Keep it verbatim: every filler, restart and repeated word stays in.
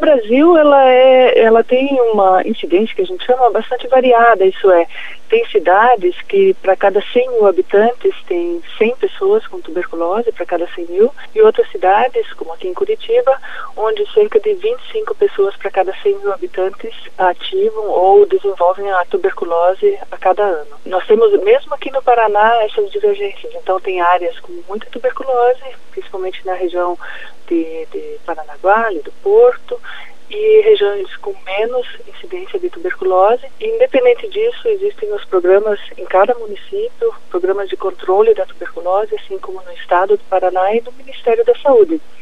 Brasil, ela, é, ela tem uma incidência que a gente chama bastante variada, isso é, tem cidades que para cada cem mil habitantes tem cem pessoas com tuberculose para cada cem mil, e outras cidades, como aqui em Curitiba, onde cerca de vinte e cinco pessoas para cada cem mil habitantes ativam ou desenvolvem a tuberculose a cada ano. Nós temos, mesmo aqui no Paraná, essas divergências. Então tem áreas com muita tuberculose, principalmente na região de, de Paranaguá, ali do Porto, e regiões com menos incidência de tuberculose. E, independente disso, existem os programas em cada município, programas de controle da tuberculose, assim como no estado do Paraná e no Ministério da Saúde.